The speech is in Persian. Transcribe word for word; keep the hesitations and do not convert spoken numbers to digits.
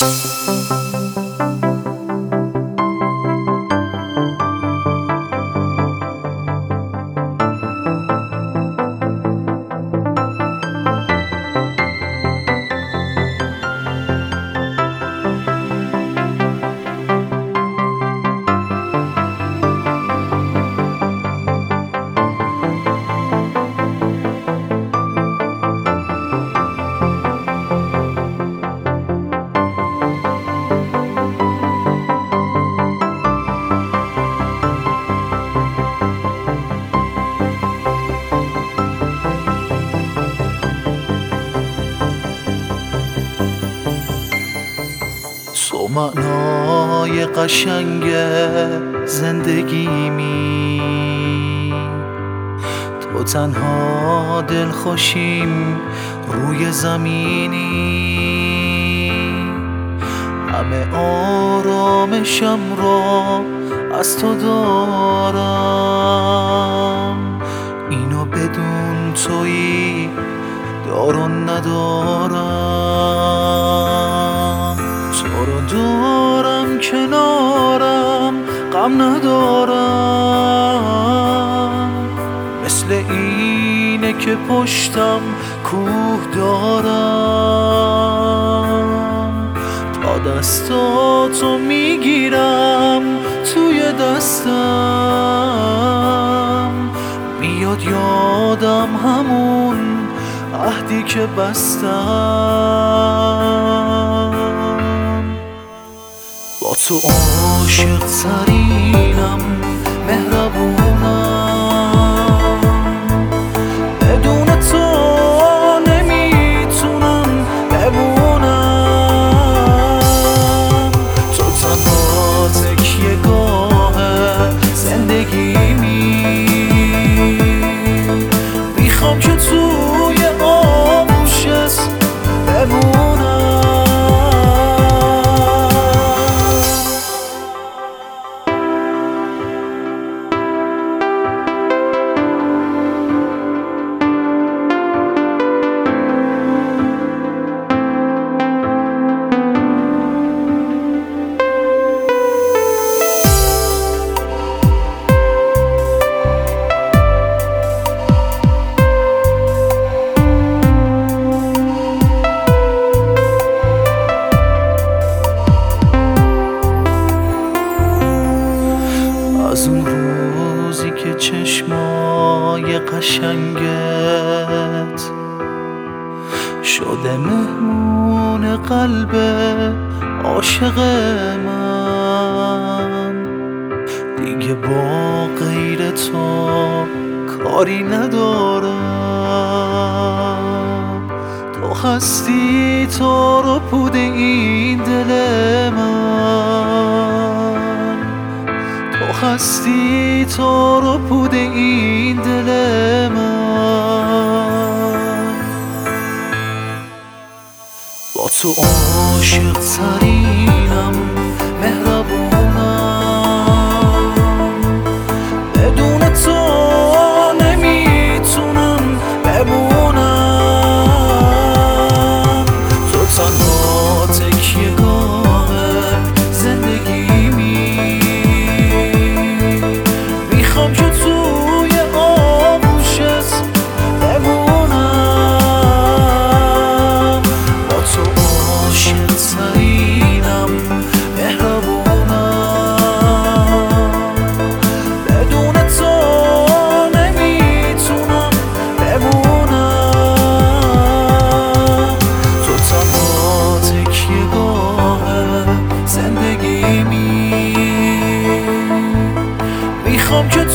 تو معنای قشنگ زندگیمی، تو تنها دلخوشیم روی زمینی. همه آرامشم را از تو دارم، اینو بدون تویی دارو ندارم. تو رو دارم کنارم غم ندارم، مثل اینه که پشتم کوه دارم. تا دستاتو میگیرم توی دستم، میاد یادم همون عهدی که بستم. با تو عاشق ترینم، مهربونم، بدون تو نمیتونم بمونم. تو تنها تکیه گاه زندگیمی، میخوام که توی آغوشت بمونم. از اون روزی که چشمای قشنگت شده مهمون قلب عاشق من، دیگه با غیر تو کاری ندارم. تو هستی تو رو پود این دل من، تو هستی تو رو پود این دل من. با تو عاشق ترینم، مهربونم، بدون تو نمیتونم بمونم. تو تنها تکیه گاه زندگیمی، میخوام که توی آغوشت بمونم. با تو عاشق ترینم، مهربونم، بدون تو نمیتونم بمونم. تو تنها تکیه گاه زندگیمی، میخوام که